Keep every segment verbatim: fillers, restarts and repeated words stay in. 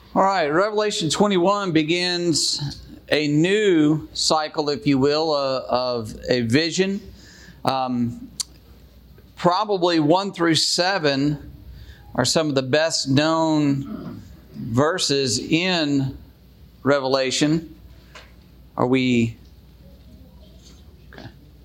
All right, Revelation twenty-one begins a new cycle, if you will, uh, of a vision. Um, probably one through seven are some of the best known verses in Revelation. Are we... Okay.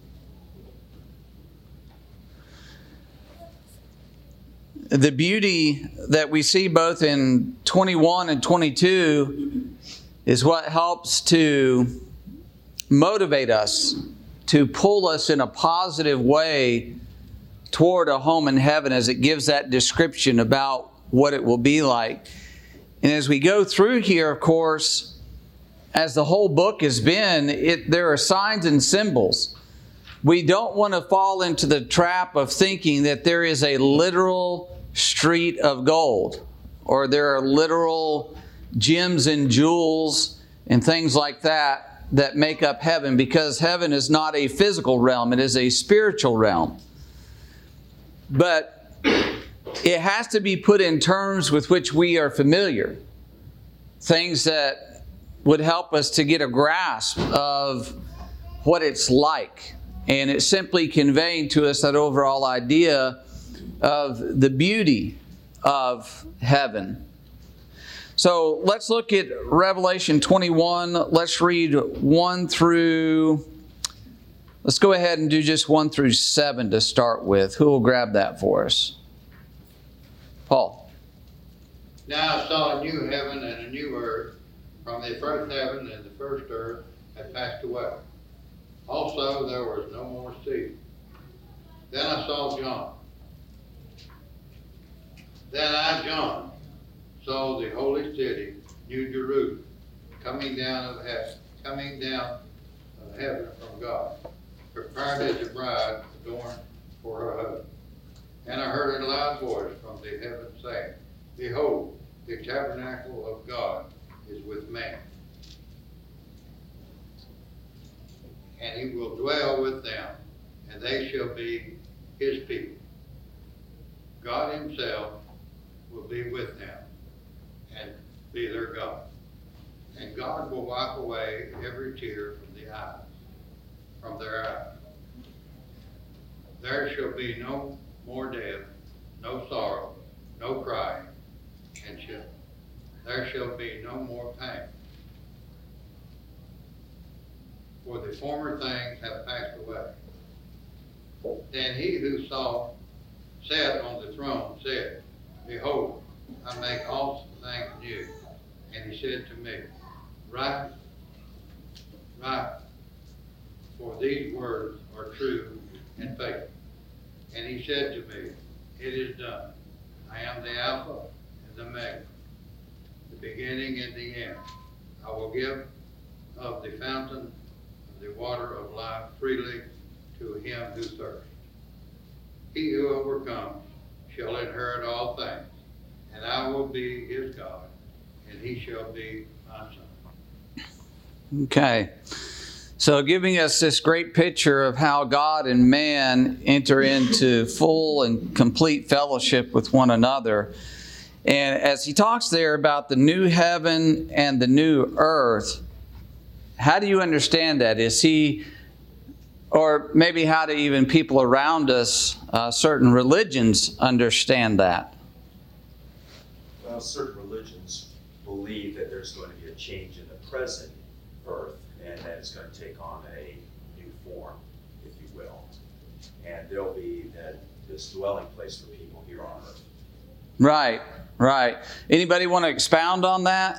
The beauty that we see both in twenty-one and twenty-two is what helps to motivate us, to pull us in a positive way toward a home in heaven, as it gives that description about what it will be like. And as we go through here, of course, as the whole book has been, it, there are signs and symbols. We don't want to fall into the trap of thinking that there is a literal street of gold, or there are literal gems and jewels and things like that that make up heaven, because heaven is not a physical realm, it is a spiritual realm. But it has to be put in terms with which we are familiar, things that would help us to get a grasp of what it's like. And it's simply conveying to us that overall idea of the beauty of heaven. So let's look at Revelation twenty-one. Let's read one through, let's go ahead and do just one through seven to start with. Who will grab that for us? Paul. Now I saw a new heaven and a new earth, from the first heaven and the first earth had passed away. Also there was no more sea. Then I saw John. Then I, John, saw the holy city, New Jerusalem, coming down of heaven, coming down of heaven from God, prepared as a bride adorned for her husband. And I heard a loud voice from the heaven saying, Behold, the tabernacle of God is with man, and he will dwell with them, and they shall be his people. God himself will be with them and be their God. And God will wipe away every tear from the eyes, from their eyes. There shall be no more death, no sorrow, no crying, and shall, there shall be no more pain. For the former things have passed away. Then he who saw sat on the throne said, Behold, I make all things new. And he said to me, Write, write, for these words are true and faithful. And he said to me, It is done. I am the Alpha and the Omega, the beginning and the end. I will give of the fountain of the water of life freely to him who thirsts. He who overcomes shall inherit all things, and I will be his God, and he shall be my son. Okay. So giving us this great picture of how God and man enter into full and complete fellowship with one another. And as he talks there about the new heaven and the new earth, how do you understand that? Is he, or maybe how do even people around us, uh, certain religions, understand that? Well, certain religions believe that there's going to be a change in the present earth, and that it's going to take on a new form, if you will. And there'll be that this dwelling place for people here on earth. Right, right. Anybody want to expound on that?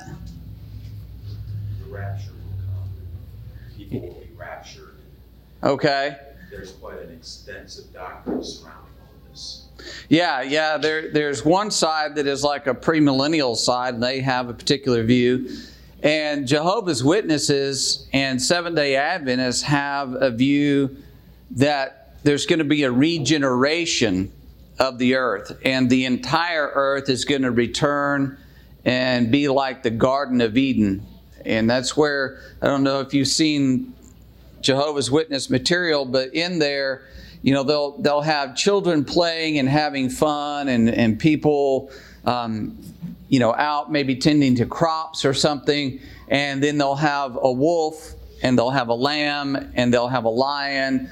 The rapture will come. People will be raptured. Okay. There's quite an extensive doctrine surrounding all of this. Yeah, yeah. There, there's one side that is like a premillennial side, and they have a particular view. And Jehovah's Witnesses and Seventh-day Adventists have a view that there's going to be a regeneration of the earth, and the entire earth is going to return and be like the Garden of Eden. And that's where, I don't know if you've seen Jehovah's Witness material, but in there, you know, they'll they'll have children playing and having fun, and, and people um, you know, out maybe tending to crops or something, and then they'll have a wolf, and they'll have a lamb, and they'll have a lion,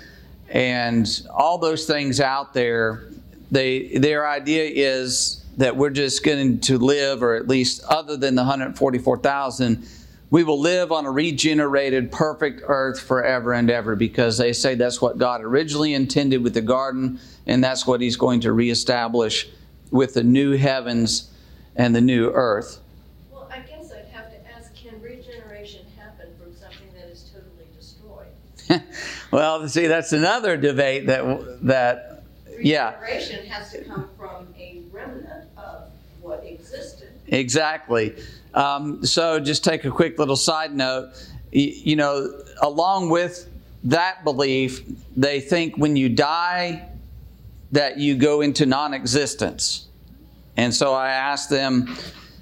and all those things out there. They, their idea is that we're just going to live, or at least other than the one hundred forty-four thousand, we will live on a regenerated, perfect earth forever and ever, because they say that's what God originally intended with the garden, and that's what He's going to reestablish with the new heavens and the new earth. Well, I guess I'd have to ask, can regeneration happen from something that is totally destroyed? Well, see, that's another debate that, that yeah. Regeneration has to come from a remnant of what existed. Exactly. Um, so just take a quick little side note. You, you know, along with that belief, they think when you die that you go into non-existence. And so I asked them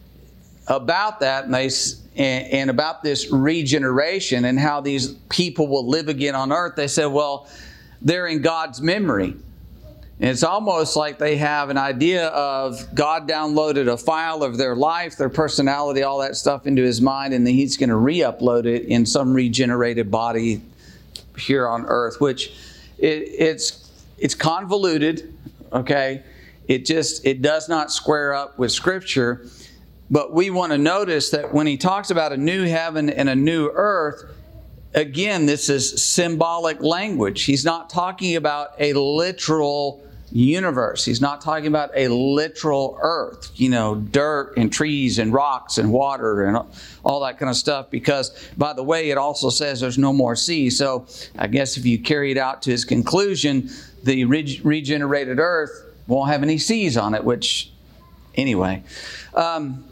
about that, and they and, and about this regeneration and how these people will live again on earth. They said, well, they're in God's memory. And it's almost like they have an idea of God downloaded a file of their life, their personality, all that stuff into His mind, and then He's going to re-upload it in some regenerated body here on earth, which it, it's it's convoluted, okay? It just, it does not square up with Scripture. But we want to notice that when He talks about a new heaven and a new earth, again, this is symbolic language. He's not talking about a literal universe. He's not talking about a literal earth, you know, dirt and trees and rocks and water and all that kind of stuff. Because, by the way, it also says there's no more sea. So I guess if you carry it out to its conclusion, the reg- regenerated earth won't have any seas on it, which, anyway. Um,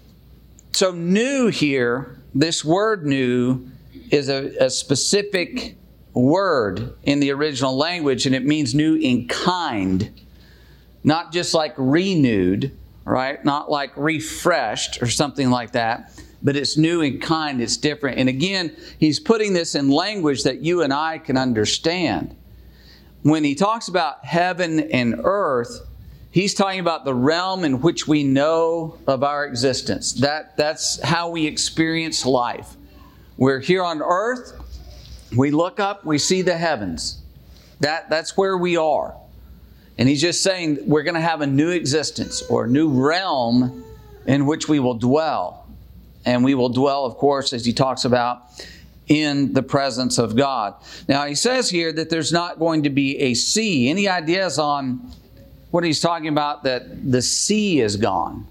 so new here, this word new, is a, a specific word in the original language, and it means new in kind. Not just like renewed, right? Not like refreshed or something like that, but it's new in kind. It's different. And again, he's putting this in language that you and I can understand. When he talks about heaven and earth, he's talking about the realm in which we know of our existence. That, that's how we experience life. We're here on earth, we look up, we see the heavens. That, that's where we are. And he's just saying we're going to have a new existence or a new realm in which we will dwell. And we will dwell, of course, as he talks about, in the presence of God. Now, he says here that there's not going to be a sea. Any ideas on what he's talking about, that the sea is gone?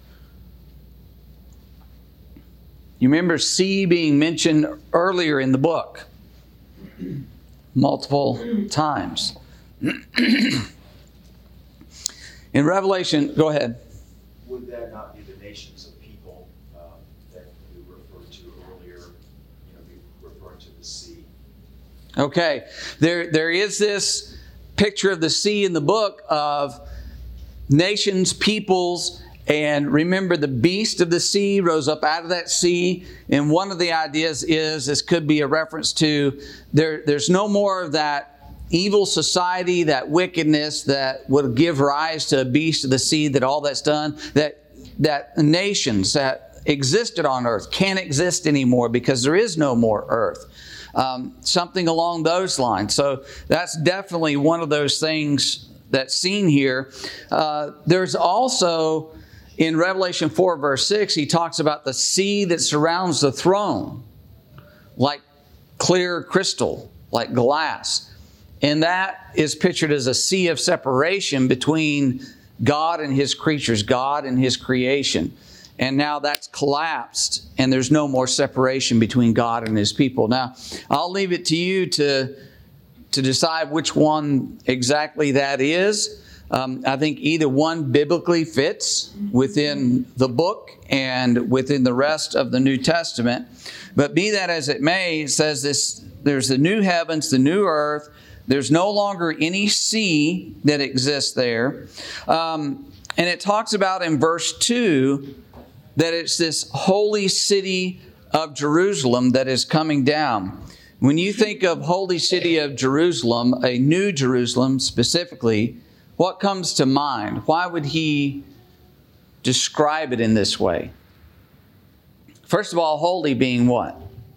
You remember sea being mentioned earlier in the book, multiple times. In Revelation, go ahead. Would that not be the nations of people um, that we referred to earlier, you know, be referring to the sea? Okay. There, there is this picture of the sea in the book of nations, peoples, and remember the beast of the sea rose up out of that sea. And one of the ideas is, this could be a reference to, there, there's no more of that evil society, that wickedness that would give rise to a beast of the sea, that all that's done, that, that nations that existed on earth can't exist anymore because there is no more earth. Um, something along those lines. So that's definitely one of those things that's seen here. Uh, there's also, in Revelation four, verse six, he talks about the sea that surrounds the throne, like clear crystal, like glass. And that is pictured as a sea of separation between God and His creatures, God and His creation. And now that's collapsed, and there's no more separation between God and His people. Now, I'll leave it to you to, to decide which one exactly that is. Um, I think either one biblically fits within the book and within the rest of the New Testament. But be that as it may, it says this: there's the new heavens, the new earth. There's no longer any sea that exists there. Um, and it talks about in verse two that it's this holy city of Jerusalem that is coming down. When you think of holy city of Jerusalem, a new Jerusalem specifically, what comes to mind? Why would he describe it in this way. First of all, holy being what?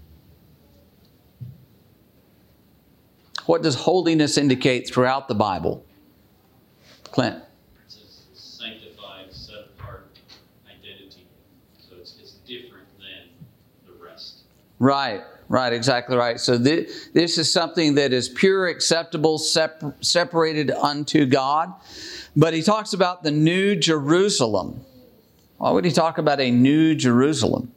What does holiness indicate throughout the Bible? Clint? It's a sanctified, set-apart identity. So it's, it's different than the rest. Right, right, exactly right. So this, this is something that is pure, acceptable, separ- separated unto God. But he talks about the New Jerusalem. Why would he talk about a New Jerusalem?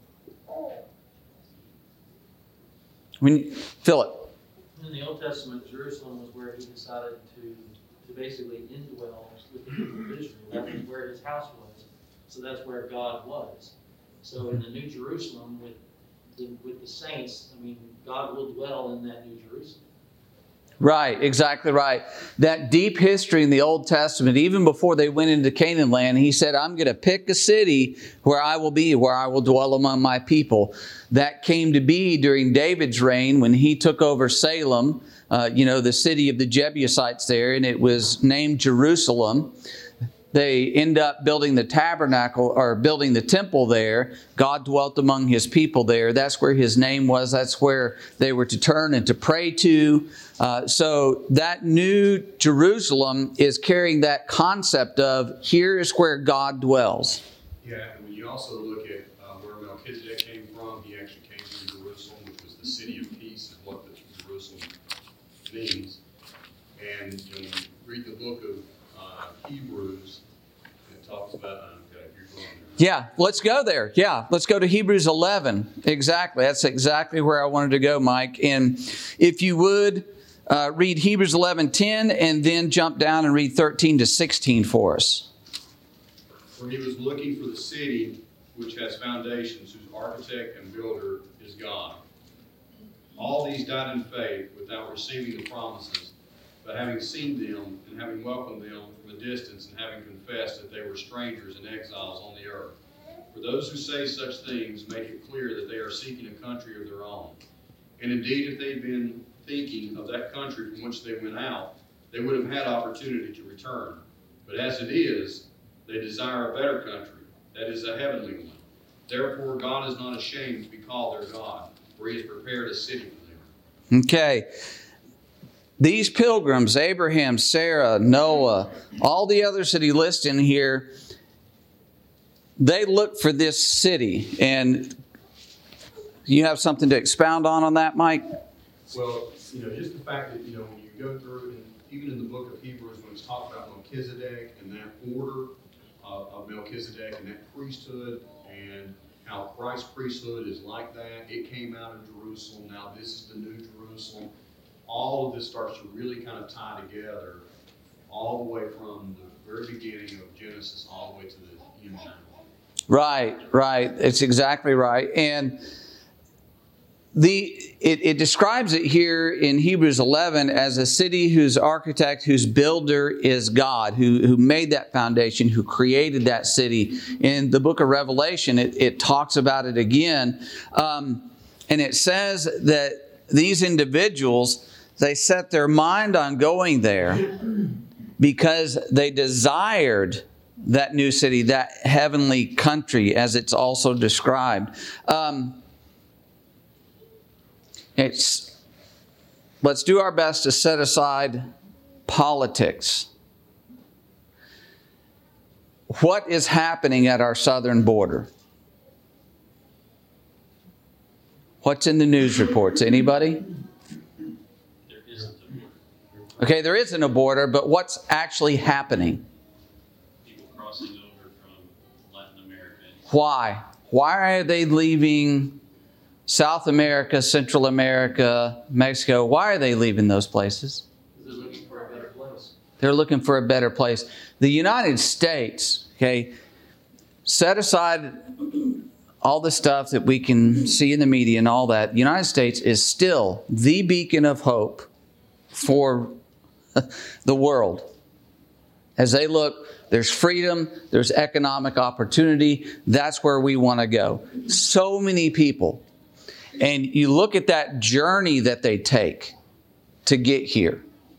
When, Philip. In the Old Testament, Jerusalem was where he decided to, to basically indwell with the people of Israel. That was where his house was. So that's where God was. So in the New Jerusalem, with the, with the saints, I mean, God will dwell in that New Jerusalem. Right, exactly right. That deep history in the Old Testament, even before they went into Canaan land, he said, I'm going to pick a city where I will be, where I will dwell among my people. That came to be during David's reign when he took over Salem, uh, you know, the city of the Jebusites there, and it was named Jerusalem. They end up building the tabernacle or building the temple there. God dwelt among his people there. That's where his name was. That's where they were to turn and to pray to. Uh, so that New Jerusalem is carrying that concept of here is where God dwells. Yeah, and when you also look at uh, where Melchizedek came from, he actually came from Jerusalem, which was the city of peace, is what the Jerusalem means. And when you read the book of uh, Hebrews, it talks about, uh, okay, if you're going there. Yeah, let's go there. Yeah, let's go to Hebrews eleven. Exactly. That's exactly where I wanted to go, Mike. And if you would, uh, read Hebrews eleven ten and then jump down and read thirteen to sixteen for us. For he was looking for the city which has foundations, whose architect and builder is God. All these died in faith without receiving the promises, but having seen them and having welcomed them from a distance and having confessed that they were strangers and exiles on the earth. For those who say such things make it clear that they are seeking a country of their own. And indeed, if they'd been thinking of that country from which they went out, they would have had opportunity to return. But as it is, they desire a better country, that is a heavenly one. Therefore, God is not ashamed to be called their God, for he has prepared a city for them. Okay. These pilgrims, Abraham, Sarah, Noah, all the others that he lists in here, they look for this city. And you have something to expound on on that, Mike? Well, you know, just the fact that, you know, when you go through, and even in the book of Hebrews, when it's talked about Melchizedek and that order uh, of Melchizedek and that priesthood and how Christ's priesthood is like that, it came out of Jerusalem. Now this is the New Jerusalem. All of this starts to really kind of tie together all the way from the very beginning of Genesis all the way to the end. Right, right. It's exactly right. And the it, it describes it here in Hebrews eleven as a city whose architect, whose builder is God, who, who made that foundation, who created that city. In the book of Revelation, it, it talks about it again. Um, and it says that these individuals, they set their mind on going there because they desired that new city, that heavenly country, as it's also described. Um, it's, let's do our best to set aside politics. What is happening at our southern border? What's in the news reports? Anybody? There isn't a border. Okay, there isn't a border, but what's actually happening? People crossing over from Latin America. Why? Why are they leaving South America, Central America, Mexico? Why are they leaving those places? They're looking for a better place. They're looking for a better place. The United States, okay, set aside all the stuff that we can see in the media and all that. The United States is still the beacon of hope for the world. As they look, there's freedom, there's economic opportunity. That's where we want to go. So many people. And you look at that journey that they take to get here.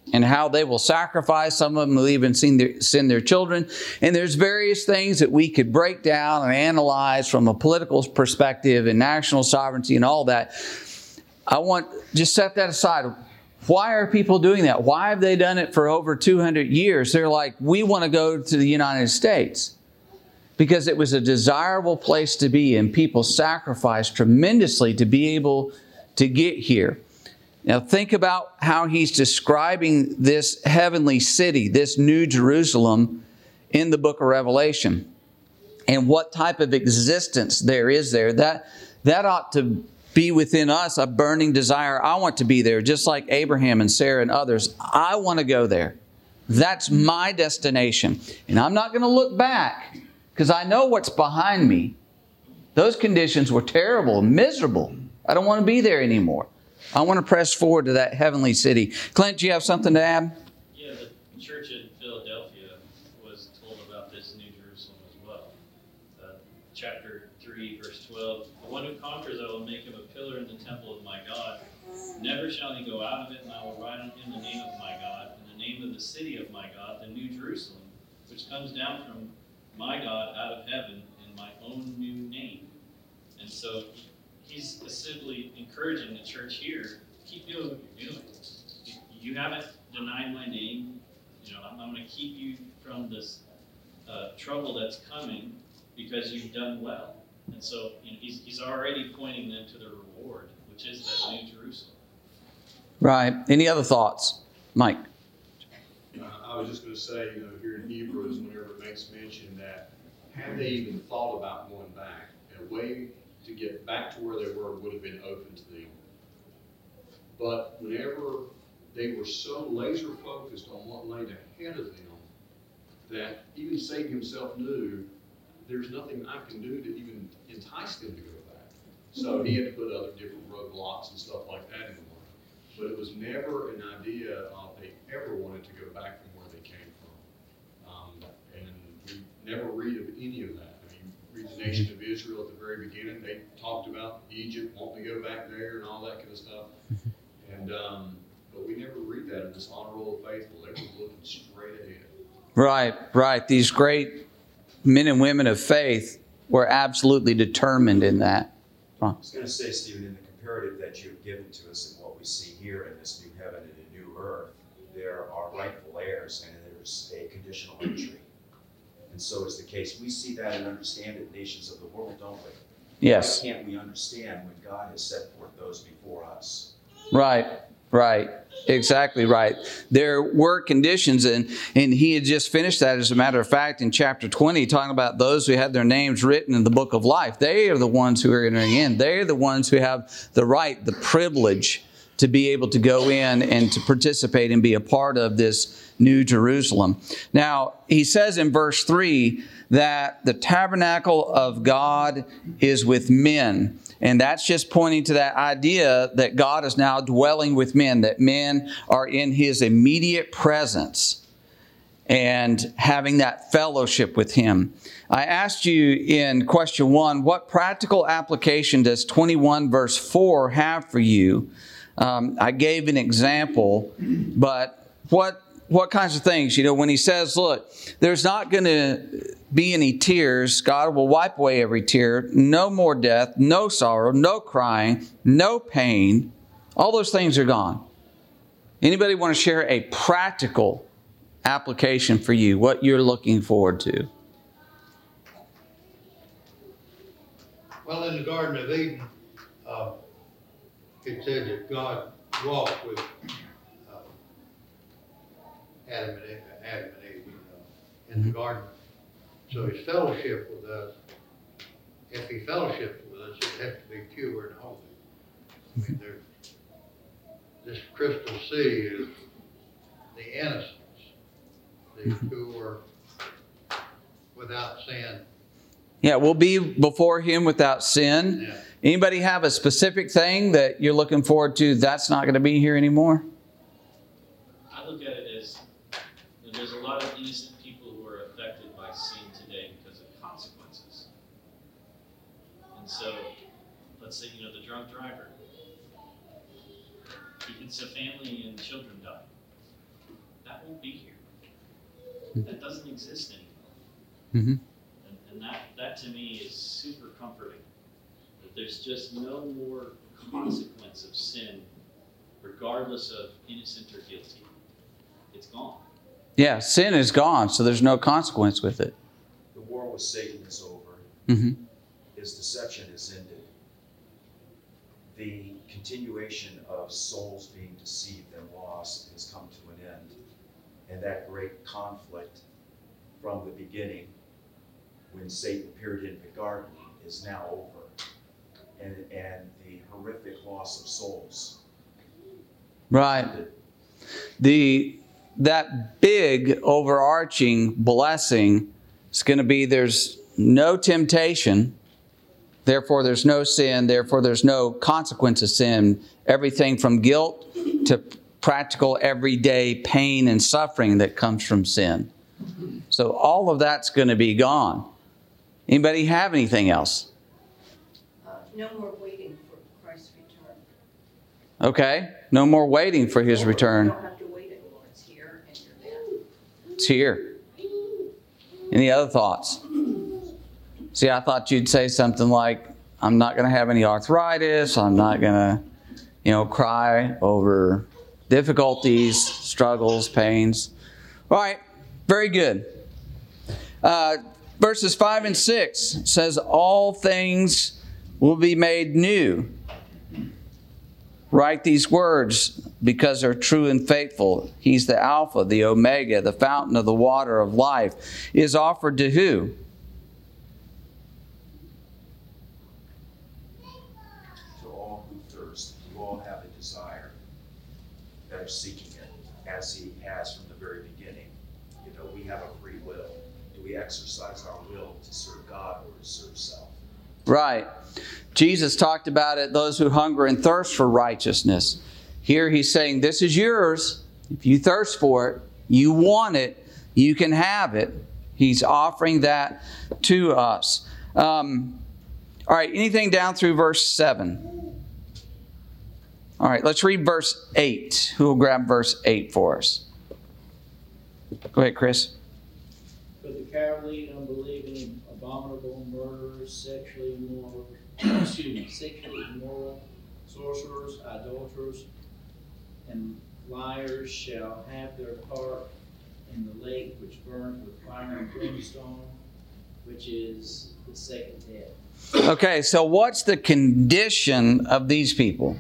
and how they will sacrifice. Some of them will even send their, send their children. And there's various things that we could break down and analyze from a political perspective and national sovereignty and all that. I want, just set that aside. Why are people doing that? Why have they done it for over two hundred years? They're like, we want to go to the United States because it was a desirable place to be, and people sacrificed tremendously to be able to get here. Now think about how he's describing this heavenly city, this New Jerusalem, in the book of Revelation, and what type of existence there is there. That, that ought to be within us a burning desire. I want to be there, just like Abraham and Sarah and others. I want to go there. That's my destination. And I'm not going to look back because I know what's behind me. Those conditions were terrible, miserable. I don't want to be there anymore. I want to press forward to that heavenly city. Clint, do you have something to add? Yeah, the church in Philadelphia was told about this New Jerusalem as well. Uh, chapter three, verse twelve. The one who conquers, I will make him a pillar in the temple of my God. Never shall he go out of it, and I will write on him the name of my God, and the name of the city of my God, the New Jerusalem, which comes down from my God out of heaven, in my own new name. And so he's simply encouraging the church here, keep doing what you're doing. You haven't denied my name. You know, I'm, I'm going to keep you from this uh, trouble that's coming because you've done well. And so you know, he's, he's already pointing them to the reward, which is that New Jerusalem. Right. Any other thoughts? Mike? Uh, I was just going to say, you know, here in Hebrews, whenever it makes mention that had they even thought about going back, a way to get back to where they were would have been open to them. But whenever they were so laser focused on what lay ahead of them, that even Satan himself knew there's nothing I can do to even entice them to go back. So he had to put other different roadblocks and stuff like that in the way. But it was never an idea of they ever wanted to go back from where they came from. Um, and we never read of any of that. I mean, read the nation of Israel at the very beginning. They talked about Egypt, wanting to go back there and all that kind of stuff. And um, but we never read that in this honor roll of faithful. They were looking straight ahead. Right, right. These great men and women of faith were absolutely determined in that. I was going to say, Stephen, in the comparative that you've given to us and what we see here in this new heaven and a new earth, there are rightful heirs and there's a conditional entry. And so is the case. We see that and understand it in nations of the world, don't we? Yes. Why can't we understand when God has set forth those before us? Right, right. Exactly right. There were conditions, and, and he had just finished that, as a matter of fact, in chapter twenty, talking about those who had their names written in the book of life. They are the ones who are entering in. They are the ones who have the right, the privilege to be able to go in and to participate and be a part of this New Jerusalem. Now, he says in verse three that the tabernacle of God is with men. And that's just pointing to that idea that God is now dwelling with men, that men are in His immediate presence and having that fellowship with Him. I asked you in question one, what practical application does twenty-one verse four have for you? Um, I gave an example, but what what kinds of things? You know, when he says, look, there's not going to be any tears. God will wipe away every tear. No more death, no sorrow, no crying, no pain. All those things are gone. Anybody want to share a practical application for you, what you're looking forward to? Well, in the Garden of Eden, uh, it said that God walked with uh, Adam and Eve, Adam and Eve you know, in the garden. So His fellowship with us, if He fellowshipped with us, it has to be pure and holy. I mean, there, this crystal sea is the innocence, the who are without sin. Yeah, we'll be before Him without sin. Yeah. Anybody have a specific thing that you're looking forward to that's not going to be here anymore? I look at it as you know, there's a lot of innocent people who are affected by sin today because of consequences. And so, let's say, you know, the drunk driver. It's a family and children die. won't be here. That doesn't exist anymore. Mm-hmm. And, and that, that to me is super comforting. That there's just no more consequence of sin, regardless of innocent or guilty. It's gone. Yeah, sin is gone, so there's no consequence with it. The war with Satan is over. Mm-hmm. His deception is ended. The continuation of souls being deceived and lost has come to an end. And that great conflict from the beginning, when Satan appeared in the garden, is now over. And, and the horrific loss of souls. Right. The that big overarching blessing is going to be there's no temptation, therefore there's no sin, therefore there's no consequence of sin. Everything from guilt to practical everyday pain and suffering that comes from sin. So all of that's going to be gone. Anybody have anything else? Uh, no more waiting for Christ's return. Okay. No more waiting for His You return. don't have to wait anymore. It's here and you're there. It's here. Any other thoughts? See, I thought you'd say something like, I'm not going to have any arthritis. I'm not going to, you know, cry over difficulties, struggles, pains. All right. Very good. Uh, verses five and six says, all things will be made new. Write these words because they're true and faithful. He's the Alpha, the Omega, the fountain of the water of life. Is offered to who? To all who thirst, who all have a desire, that are seeking it, as He has from the very beginning. You know, we have a free will. Do we exercise our will to serve God or to serve self? Right. Jesus talked about it, those who hunger and thirst for righteousness. Here He's saying, this is yours. If you thirst for it, you want it, you can have it. He's offering that to us. Um, all right, anything down through verse seven? All right, let's read verse eight. Who will grab verse eight for us? Go ahead, Chris. But the cowardly, unbelieving, abominable, murderers, sexually immoral, excuse me, sexually immoral, sorcerers, idolaters, and liars shall have their part in the lake which burns with fire and brimstone, which is the second death. Okay, so what's the condition of these people?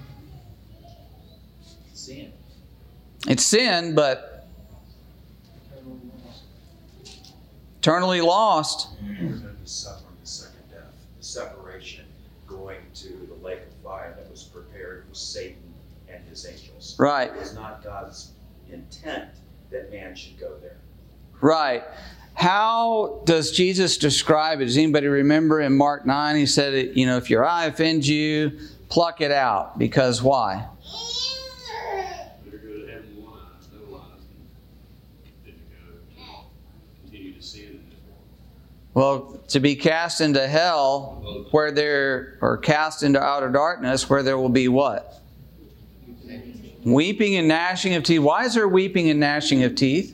Sin. It's sin, but Eternal loss. eternally lost. They're going to be suffering the second death, the separation, going to the lake of fire that was prepared for Satan and his angels. Right. It was not God's intent that man should go there. Right. How does Jesus describe it? Does anybody remember in Mark nine, He said, it, you know, if your eye offends you, pluck it out. Because why? Better go to heaven with one eye, no eyes, than to go to continue to sin in this world. Well, to be cast into hell, where there, or cast into outer darkness, where there will be what? Weeping and gnashing of teeth. Why is there weeping and gnashing of teeth?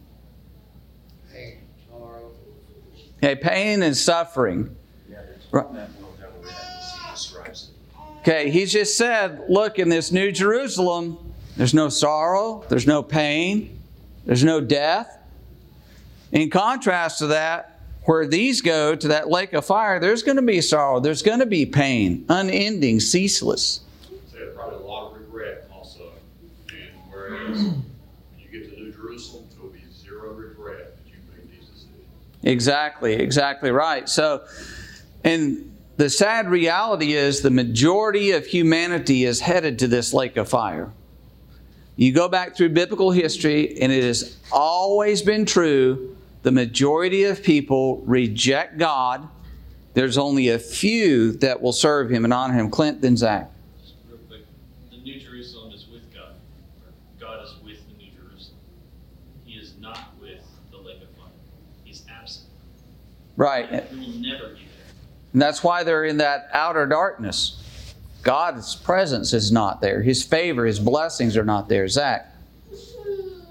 Pain, sorrow. Okay, pain and suffering. Yeah, there's Right. that will never end, as He describes it. Okay, He's just said, look, in this New Jerusalem, there's no sorrow, there's no pain, there's no death. In contrast to that, where these go to that lake of fire, there's going to be sorrow, there's going to be pain, unending, ceaseless. So there's probably a lot of regret also. And whereas when you get to New Jerusalem, there will be zero regret that you made these decisions. Exactly, exactly right. So, and the sad reality is the majority of humanity is headed to this lake of fire. You go back through biblical history, and it has always been true. The majority of people reject God. There's only a few that will serve Him and honor Him. Clint, then Zach. Just real quick, the New Jerusalem is with God. Or God is with the New Jerusalem. He is not with the lake of fire. He's absent. Right. He will never be there. And that's why they're in that outer darkness. God's presence is not there. His favor, His blessings are not there. Zach. I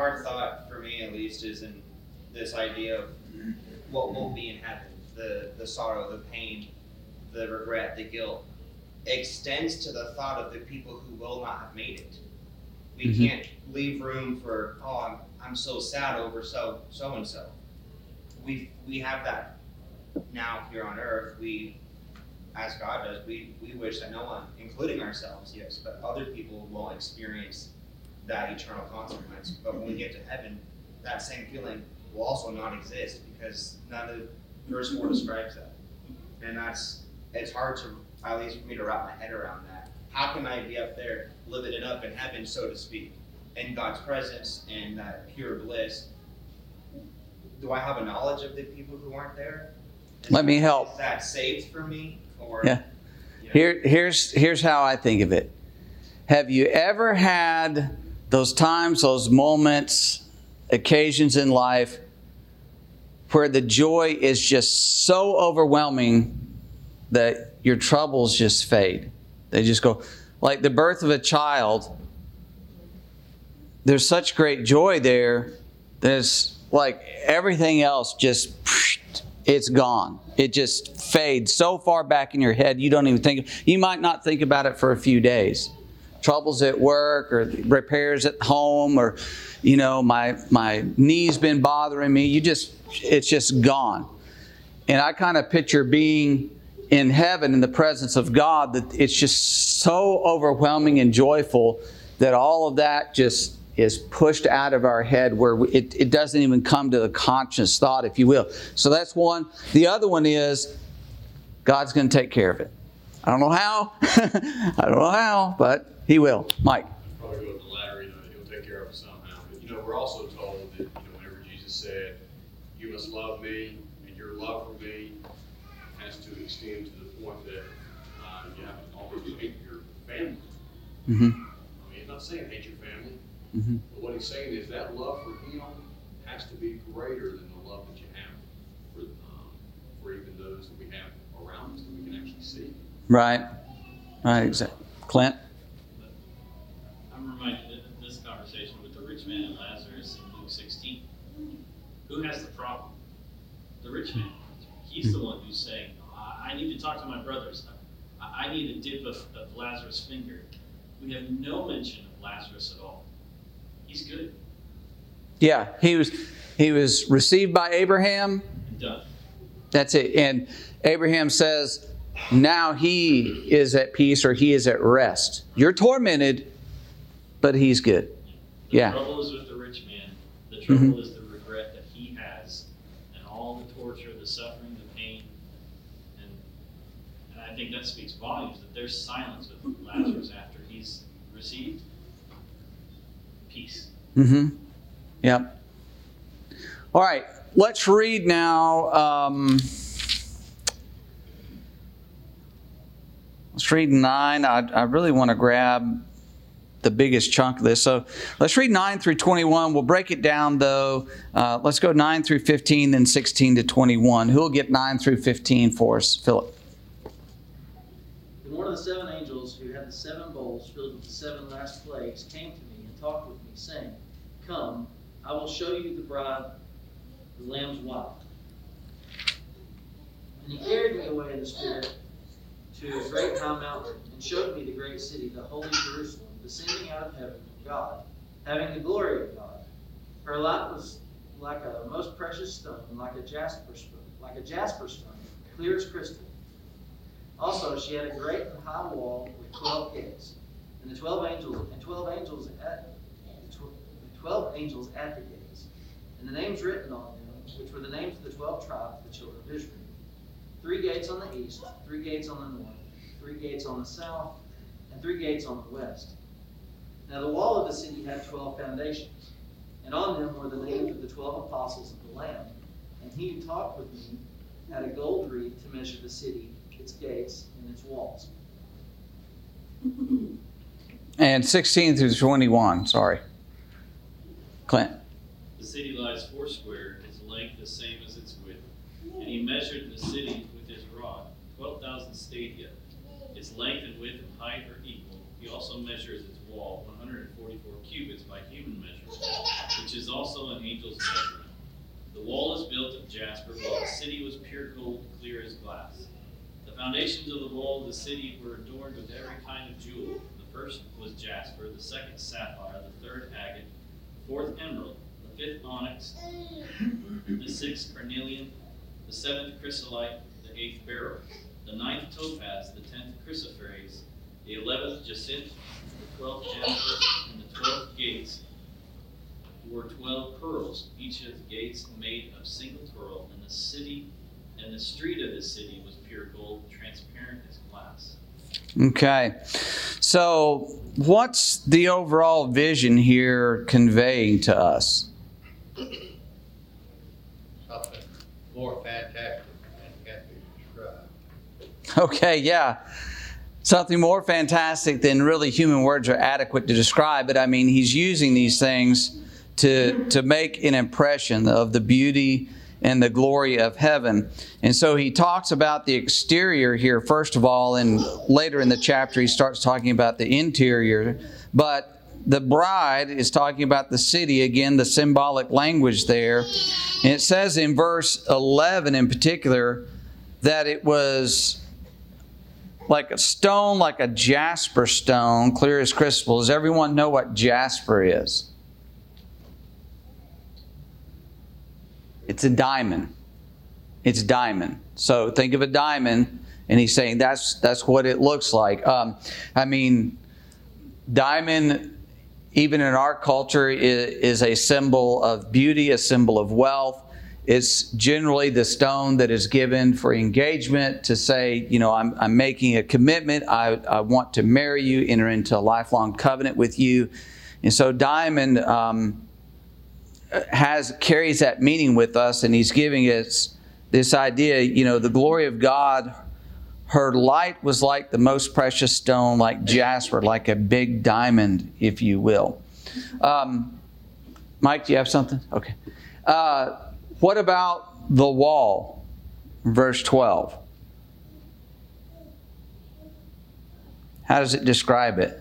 hard thought for me, at least, is in this idea of what will be in heaven. The, the sorrow, the pain, the regret, the guilt extends to the thought of the people who will not have made it. We mm-hmm. can't leave room for, oh, I'm, I'm so sad over so, so-and-so. We, we have that now here on earth. We, as God does, we, we wish that no one, including ourselves, yes, but other people will experience that eternal consequence. But when we get to heaven, that same feeling will also not exist, because none of verse four describes that. And that's, it's hard to, at least for me, to wrap my head around that. How can I be up there, living it up in heaven, so to speak, in God's presence and that pure bliss? Do I have a knowledge of the people who aren't there? Is Let me help. Is that saved for me? Or, yeah. You know? Here, here's, here's how I think of it. Have you ever had those times, those moments, occasions in life where the joy is just so overwhelming that your troubles just fade? They just go, like the birth of a child. There's such great joy there. There's like everything else just, it's gone. It just fades so far back in your head, you don't even think, you might not think about it for a few days. Troubles at work or repairs at home, or, you know, my, my knee's been bothering me. You just, it's just gone. And I kind of picture being in heaven in the presence of God, that it's just so overwhelming and joyful that all of that just is pushed out of our head, where we, it, it doesn't even come to the conscious thought, if you will. So that's one. The other one is God's going to take care of it. I don't know how. I don't know how, but He will. Mike. Probably go with the latter, you know, He'll take care of it somehow. But, you know, we're also told that, you know, whenever Jesus said, you must love me, and your love for me has to extend to the point that uh, you have to almost hate your family. Mm-hmm. I mean, He's not saying hate your family, mm-hmm. but what He's saying is that love for Him has to be greater than the love that you have for, um, for even those that we have around us that we can actually see. Right. Right, exactly. Clint? I'm reminded of this conversation with the rich man and Lazarus in Luke sixteen. Who has the problem? The rich man. He's the one who's saying, I need to talk to my brothers. I need a dip of, of Lazarus' finger. We have no mention of Lazarus at all. He's good. Yeah, he was he was received by Abraham. And done. That's it. And Abraham says, now he is at peace, or he is at rest. You're tormented, but he's good. The Yeah. trouble is with the rich man. The trouble Mm-hmm. is the regret that he has, and all the torture, the suffering, the pain. And, and I think that speaks volumes, that there's silence with Lazarus after he's received peace. Mm-hmm. Yep. All right. Let's read now. Um, let's read nine. I, I really want to grab the biggest chunk of this. So let's read nine through twenty-one. We'll break it down, though. Uh, let's go nine through fifteen, then sixteen to twenty-one. Who will get nine through fifteen for us? Philip. And one of the seven angels who had the seven bowls filled with the seven last plagues came to me and talked with me, saying, Come, I will show you the bride, the Lamb's wife. And he carried me away in the Spirit to a great high mountain, and showed me the great city, the holy Jerusalem, descending out of heaven from God, having the glory of God. Her light was like a most precious stone, like a jasper stone, like a jasper stone, clear as crystal. Also, she had a great and high wall with twelve gates, and the twelve angels, and twelve angels at twelve angels at the gates, and the names written on them, which were the names of the twelve tribes of the children of Israel. Three gates on the east, three gates on the north, three gates on the south, and three gates on the west. Now the wall of the city had twelve foundations, and on them were the names of the twelve apostles of the Lamb. And he who talked with me had a gold reed to measure the city, its gates, and its walls. And sixteen through twenty-one, sorry. Clint. The city lies foursquare, its length the same as its width. And he measured the city with his rod, twelve thousand stadia. Its length and width and height are equal, He also measures its wall, one hundred forty-four cubits by human measurement, which is also an angel's measurement. The wall is built of jasper, while the city was pure gold, clear as glass. The foundations of the wall of the city were adorned with every kind of jewel. The first was jasper, the second sapphire, the third agate, the fourth emerald, the fifth onyx, the sixth carnelian, the seventh chrysolite, the eighth beryl, the ninth topaz, the tenth chrysoprase, the eleventh jacinth, the twelfth amethyst, and the twelve gates were twelve pearls, each of the gates made of single pearl, and the city and the street of the city was pure gold, transparent as glass. Okay. So, what's the overall vision here conveying to us? Something more fantastic than can be described. Okay, yeah. Something more fantastic than really human words are adequate to describe it. I mean, he's using these things to, to make an impression of the beauty and the glory of heaven. And so he talks about the exterior here, first of all, and later in the chapter he starts talking about the interior. But the bride is talking about the city, again, the symbolic language there. And it says in verse eleven in particular that it was like a stone, like a jasper stone, clear as crystal. Does everyone know what jasper is? It's a diamond. It's diamond. So think of a diamond, and he's saying that's that's what it looks like. Um, I mean, diamond, even in our culture, is, is a symbol of beauty, a symbol of wealth. It's generally the stone that is given for engagement to say, you know, I'm, I'm making a commitment. I, I want to marry you, enter into a lifelong covenant with you. And so diamond um, has carries that meaning with us, and he's giving us this idea, you know, the glory of God. Her light was like the most precious stone, like jasper, like a big diamond, if you will. Um, Mike, do you have something? Okay. Uh, what about the wall? Verse twelve. How does it describe it?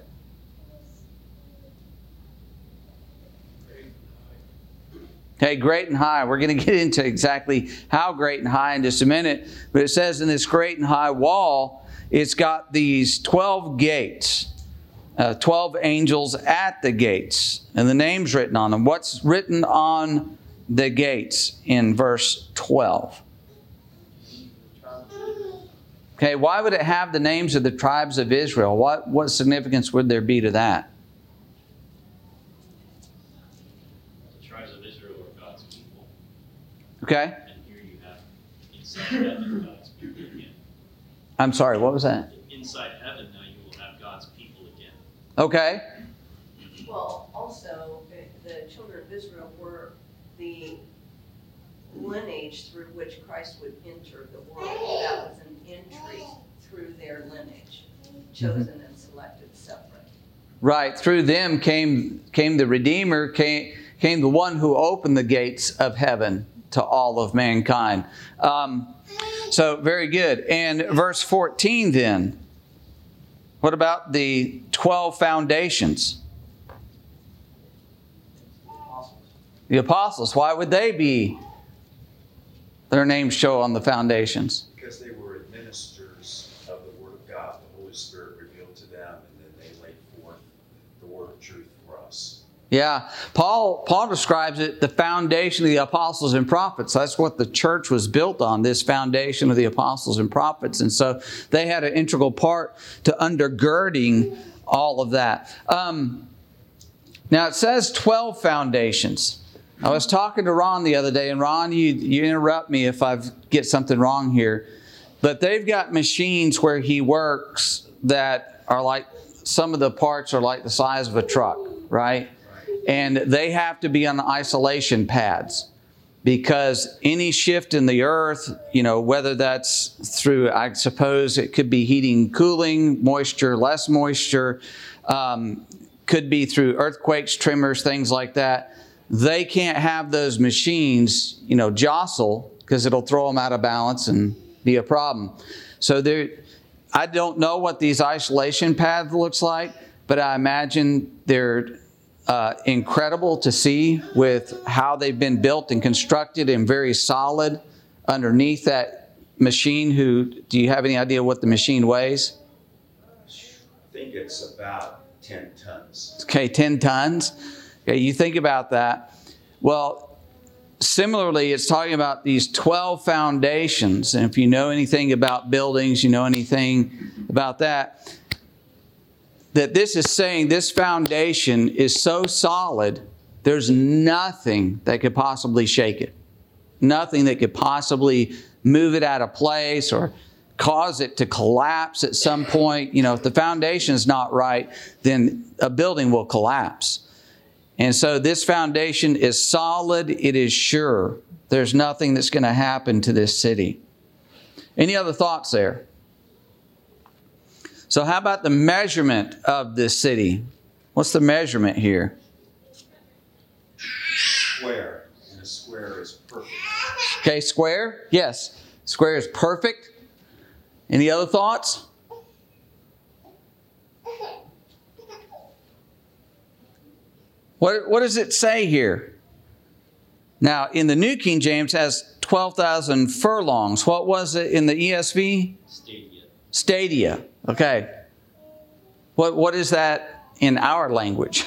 Okay, great and high. We're going to get into exactly how great and high in just a minute. But it says in this great and high wall, it's got these twelve gates, uh, twelve angels at the gates, and the names written on them. What's written on the gates in verse twelve? Okay, why would it have the names of the tribes of Israel? What, what significance would there be to that? Okay. And here you have inside heaven God's people again. I'm sorry, what was that? Inside heaven now you will have God's people again. Okay. Well, also, the children of Israel were the lineage through which Christ would enter the world. That was an entry through their lineage, chosen mm-hmm. and selected separate. Right. Through them came came the Redeemer, came, came the one who opened the gates of heaven to all of mankind. Um, so, very good. And verse fourteen then. What about the twelve foundations? Apostles. The apostles. Why would they be, their names show on the foundations? Because they were administrators of the Word of God. The Holy Spirit revealed to them, and then they laid forth the Word of truth for us. Yeah, Paul Paul describes it the foundation of the apostles and prophets. That's what the church was built on, this foundation of the apostles and prophets. And so they had an integral part to undergirding all of that. Um, now it says twelve foundations. I was talking to Ron the other day, and Ron, you, you interrupt me if I get something wrong here. But they've got machines where he works that are like, some of the parts are like the size of a truck, right? And they have to be on isolation pads because any shift in the earth, you know, whether that's through, I suppose it could be heating, cooling, moisture, less moisture, um, could be through earthquakes, tremors, things like that. They can't have those machines, you know, jostle because it'll throw them out of balance and be a problem. So there, I don't know what these isolation pads looks like. but I imagine they're uh, incredible to see with how they've been built and constructed and very solid underneath that machine. Who, do you have any idea what the machine weighs? I think it's about ten tons. Okay, ten tons. Okay, you think about that. Well, similarly, it's talking about these twelve foundations. And if you know anything about buildings, you know anything about that, that this is saying this foundation is so solid, there's nothing that could possibly shake it. Nothing that could possibly move it out of place or cause it to collapse at some point. You know, if the foundation is not right, then a building will collapse. And so this foundation is solid. It is sure. There's nothing that's going to happen to this city. Any other thoughts there? So how about the measurement of this city? What's the measurement here? Square. And a square is perfect. Okay, square? Yes. Square is perfect. Any other thoughts? What, what does it say here? Now, in the New King James, it has twelve thousand furlongs. What was it in the E S V? Stadia. Stadia. Okay. What What is that in our language?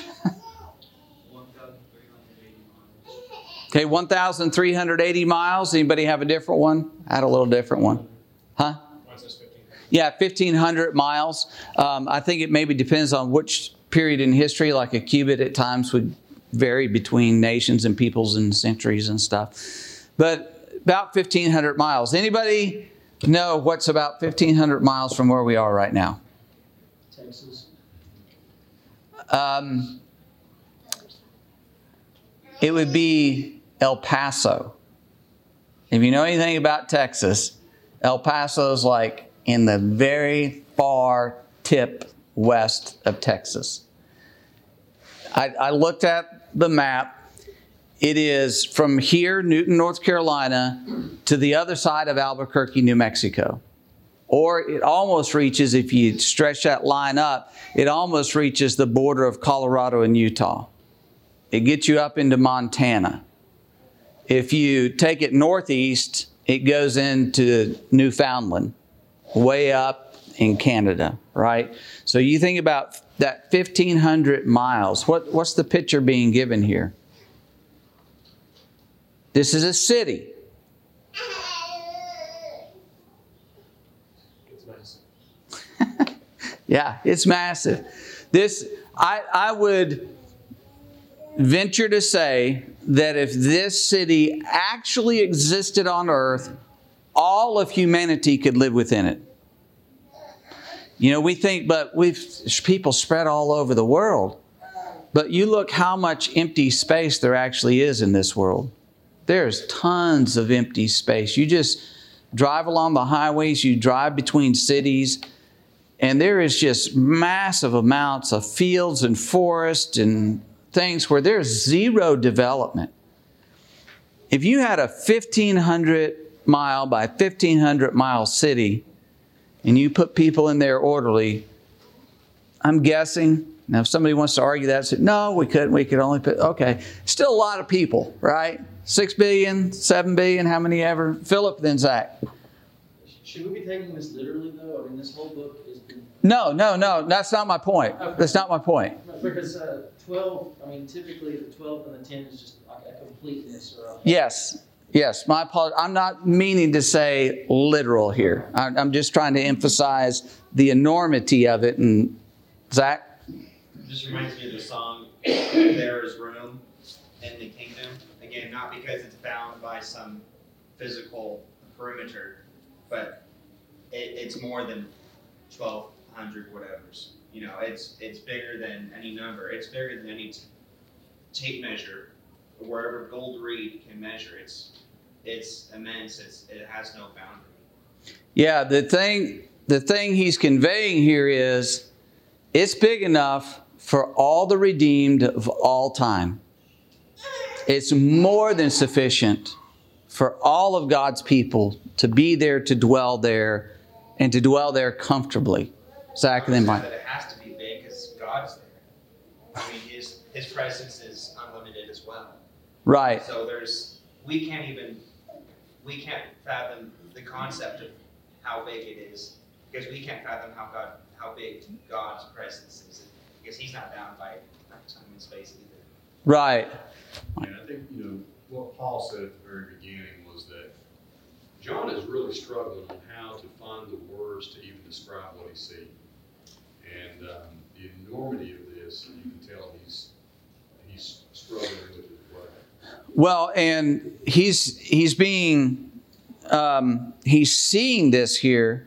Okay, one thousand three hundred eighty miles. Anybody have a different one? I had a little different one. Huh? Yeah, fifteen hundred miles. Um, I think it maybe depends on which period in history, like a cubit at times would vary between nations and peoples and centuries and stuff. But about fifteen hundred miles. Anybody know what's about fifteen hundred miles from where we are right now? Texas. Um, it would be El Paso. If you know anything about Texas, El Paso is like in the very far tip west of Texas. I, I looked at the map. It is from here, Newton, North Carolina, to the other side of Albuquerque, New Mexico. Or it almost reaches, if you stretch that line up, it almost reaches the border of Colorado and Utah. It gets you up into Montana. If you take it northeast, it goes into Newfoundland, way up in Canada, right? So you think about that fifteen hundred miles. What, what's the picture being given here? This is a city. It's massive. Yeah, it's massive. This, I, I would venture to say that if this city actually existed on earth, all of humanity could live within it. You know, we think, but we've people spread all over the world. But you look how much empty space there actually is in this world. There's tons of empty space. You just drive along the highways, you drive between cities, and there is just massive amounts of fields and forests and things where there's zero development. If you had a fifteen hundred mile by fifteen hundred mile city, and you put people in there orderly, I'm guessing, now if somebody wants to argue that, say, no, we couldn't, we could only put, okay. Still a lot of people, right? Six billion, seven billion, how many ever? Philip, then Zach. Should we be taking this literally, though? I mean, this whole book is... Been... No, no, no, that's not my point. Okay. That's not my point. Because uh, twelve, I mean, typically the twelve and the ten is just like a completeness or a... Yes. Yes, my apologies. I'm not meaning to say literal here. I'm just trying to emphasize the enormity of it. And Zach? It just reminds me of the song, There Is Room in the Kingdom. Again, not because it's bound by some physical perimeter, but it, it's more than twelve hundred whatevers. You know, it's it's bigger than any number. It's bigger than any t- tape measure, wherever gold reed can measure. It's it's immense. It's it has no boundary. Yeah, the thing the thing he's conveying here is it's big enough for all the redeemed of all time. It's more than sufficient for all of God's people to be there, to dwell there, and to dwell there comfortably. Zach, and then Mike. That it has to be big because God God's there. I mean, his his presence is unlimited as well. Right. So there's we can't even we can't fathom the concept of how big it is, because we can't fathom how God how big God's presence is, because he's not bound by time and space either. Right. And I think, you know, what Paul said at the very beginning was that John is really struggling on how to find the words to even describe what he's seeing. And um, the enormity of this, you can tell he's he's struggling with it as well. Well, and he's he's being um, he's seeing this here,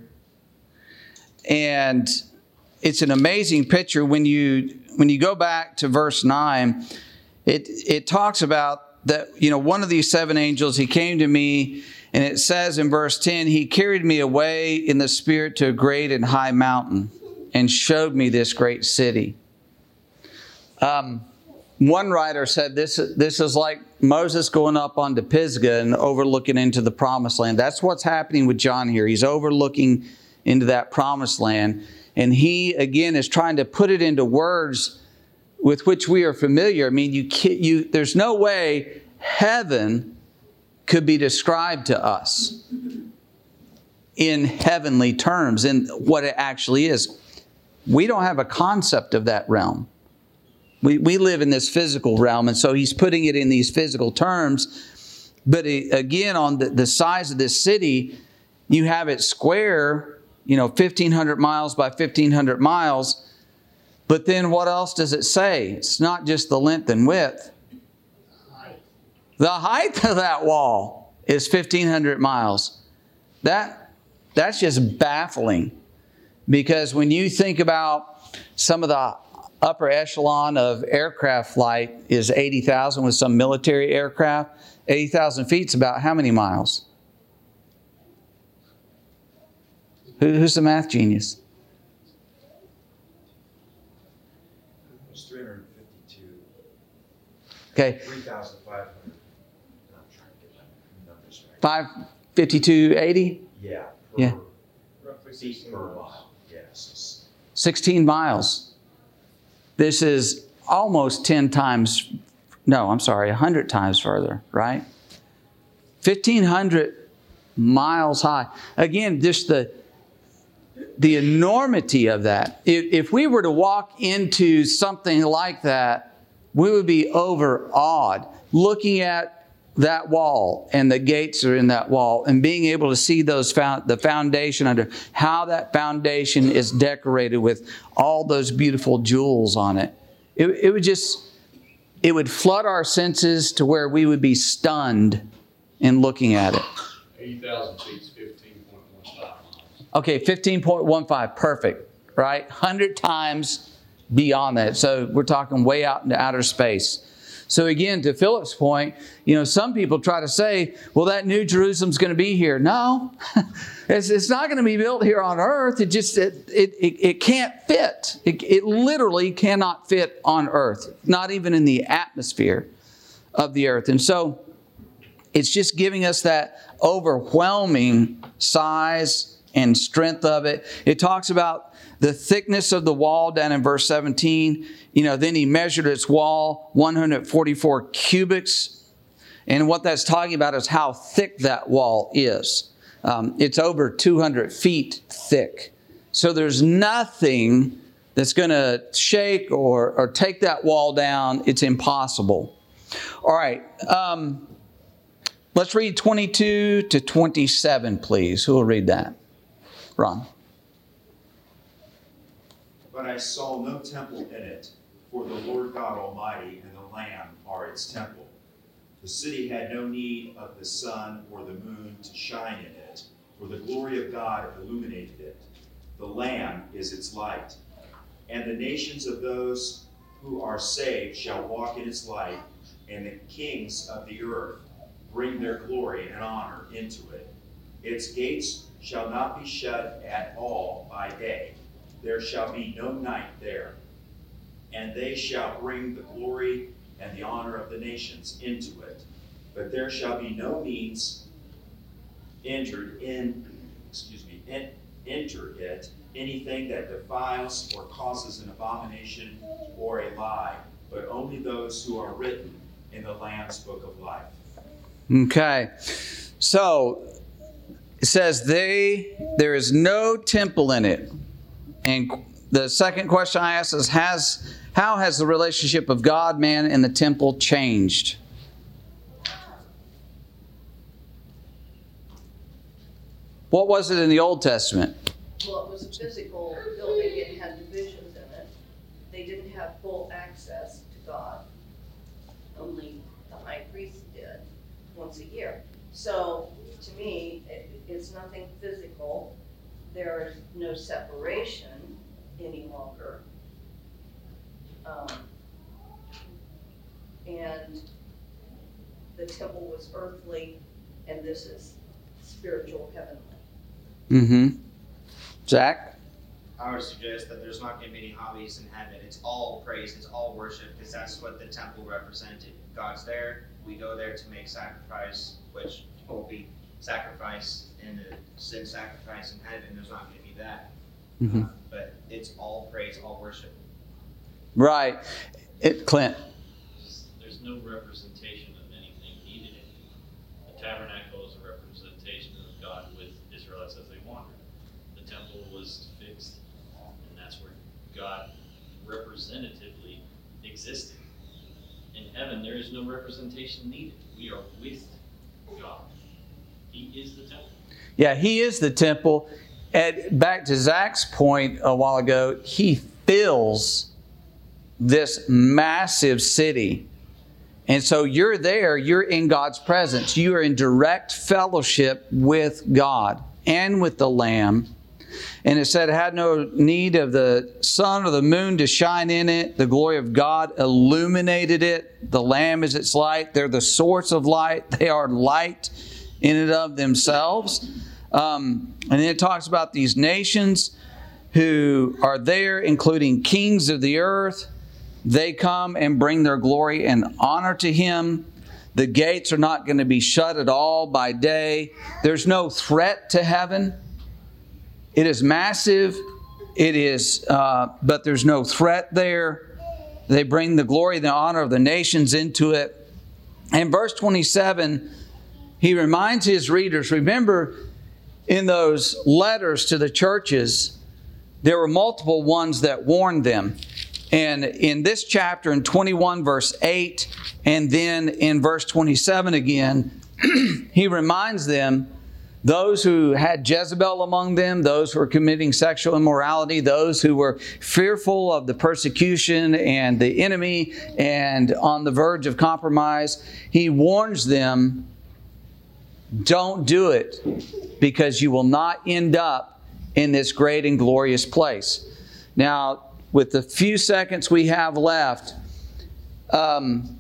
and it's an amazing picture. When you when you go back to verse nine, it it talks about that, you know, one of these seven angels, he came to me, and it says in verse ten, he carried me away in the spirit to a great and high mountain and showed me this great city. Um, one writer said this, this is like Moses going up onto Pisgah and overlooking into the promised land. That's what's happening with John here. He's overlooking into that promised land. And he, again, is trying to put it into words with which we are familiar. I mean, you, you there's no way heaven could be described to us in heavenly terms, in what it actually is. We don't have a concept of that realm. We we live in this physical realm, and so he's putting it in these physical terms. But again, on the, the size of this city, you have it square, you know, fifteen hundred miles by fifteen hundred miles. But then what else does it say? It's not just the length and width. The height of that wall is fifteen hundred miles. That that's just baffling. Because when you think about some of the upper echelon of aircraft flight is eighty thousand with some military aircraft. eighty thousand feet is about how many miles? Who, who's the math genius? It's three hundred fifty-two. Okay. three thousand five hundred. I'm trying to get my numbers right. five fifty-two eighty? Yeah. Per, Yeah. Roughly feet per mile. Yes. sixteen miles. This is almost ten times, no, I'm sorry, one hundred times further, right? fifteen hundred miles high. Again, just the, the enormity of that. If, if we were to walk into something like that, we would be overawed looking at that wall, and the gates are in that wall, and being able to see those found, the foundation under, how that foundation is decorated with all those beautiful jewels on it. It, it would just, it would flood our senses to where we would be stunned in looking at it. eighty thousand feet is fifteen point one five miles. Okay, fifteen point one five, perfect, right? one hundred times beyond that. So we're talking way out into outer space. So again, to Philip's point, you know, some people try to say, well, that New Jerusalem's going to be here. No, it's, it's not going to be built here on earth. It just, it, it, it, it can't fit. It, it literally cannot fit on earth, not even in the atmosphere of the earth. And so it's just giving us that overwhelming size and strength of it. It talks about the thickness of the wall down in verse seventeen. You know, then he measured its wall one hundred forty-four cubits. And what that's talking about is how thick that wall is. Um, it's over two hundred feet thick. So there's nothing that's going to shake or, or take that wall down. It's impossible. All right. Um, let's read twenty-two to twenty-seven, please. Who will read that? Ron. But I saw no temple in it, for the Lord God Almighty and the Lamb are its temple. The city had no need of the sun or the moon to shine in it, for the glory of God illuminated it. The Lamb is its light. And the nations of those who are saved shall walk in its light, and the kings of the earth bring their glory and honor into it. Its gates shall not be shut at all by day. There shall be no night there. And they shall bring the glory and the honor of the nations into it. But there shall be no means entered in, excuse me, en, enter it anything that defiles or causes an abomination or a lie, but only those who are written in the Lamb's book of life. Okay. So it says they there is no temple in it. And the second question I ask is has how has the relationship of God, man, and the temple changed? What was it in the Old Testament? Well, it was a physical building, it had divisions in it. They didn't have full access to God. Only the high priest did, once a year. So, to me, it, it's nothing physical. There is no separation any longer. Um, and the temple was earthly, and this is spiritual, heavenly. Mm-hmm. Zach? I would suggest that there's not going to be any hobbies in heaven. It's all praise, it's all worship, because that's what the temple represented. God's there, we go there to make sacrifice, which will be sacrifice in the sin sacrifice in heaven. There's not going to be that. Mm-hmm. Uh, but it's all praise, all worship. Right. It, Clint? There's no representation of anything needed in it. The tabernacle is a representation of God with Israelites as they wandered. The temple was fixed, and that's where God representatively existed. In heaven, there is no representation needed. We are with God. He is the temple. Yeah, He is the temple. And back to Zach's point a while ago, He fills this massive city. And so you're there, you're in God's presence. You are in direct fellowship with God and with the Lamb. And it said it had no need of the sun or the moon to shine in it. The glory of God illuminated it. The Lamb is its light. They're the source of light. They are light in and of themselves. Um, and then it talks about these nations who are there, including kings of the earth. They come and bring their glory and honor to Him. The gates are not going to be shut at all by day. There's no threat to heaven. It is massive. It is, uh, but there's no threat there. They bring the glory and the honor of the nations into it. And verse twenty-seven, he reminds his readers, remember in those letters to the churches, there were multiple ones that warned them. And in this chapter, in twenty-one, verse eight, and then in verse twenty-seven again, he reminds them, those who had Jezebel among them, those who were committing sexual immorality, those who were fearful of the persecution and the enemy and on the verge of compromise, he warns them, don't do it, because you will not end up in this great and glorious place. Now, with the few seconds we have left, um,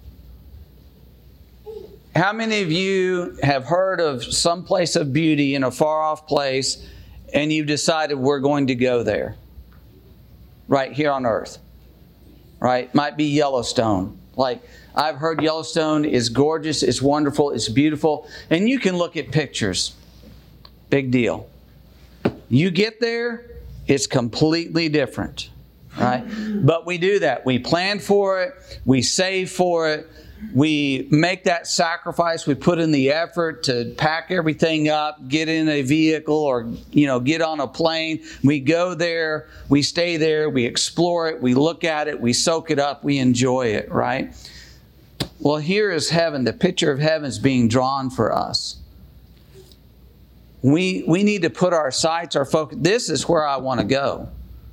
how many of you have heard of some place of beauty in a far-off place and you've decided we're going to go there? Right here on earth. Right? Might be Yellowstone. Like, I've heard Yellowstone is gorgeous, it's wonderful, it's beautiful. And you can look at pictures. Big deal. You get there, it's completely different. Right? But we do that. We plan for it. We save for it. We make that sacrifice. We put in the effort to pack everything up, get in a vehicle or, you know, get on a plane. We go there. We stay there. We explore it. We look at it. We soak it up. We enjoy it, right? Well, here is heaven. The picture of heaven is being drawn for us. We, we need to put our sights, our focus. This is where I want to go.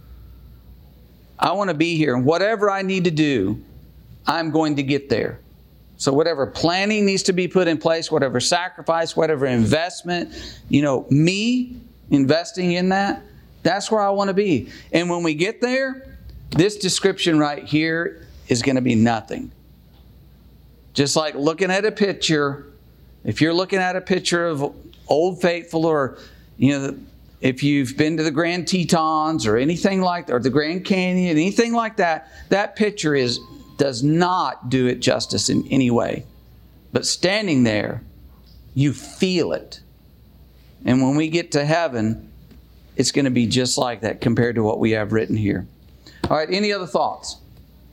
I want to be here, and whatever I need to do, I'm going to get there. So whatever planning needs to be put in place, whatever sacrifice, whatever investment, you know, me investing in that, that's where I want to be. And when we get there, this description right here is going to be nothing. Just like looking at a picture, if you're looking at a picture of Old Faithful, or, you know, if you've been to the Grand Tetons or anything like that, or the Grand Canyon, anything like that, that picture is does not do it justice in any way. But standing there, you feel it. And when we get to heaven, it's going to be just like that compared to what we have written here. All right, any other thoughts?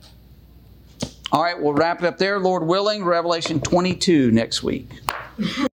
All right, we'll wrap it up there. Lord willing, Revelation twenty-two next week.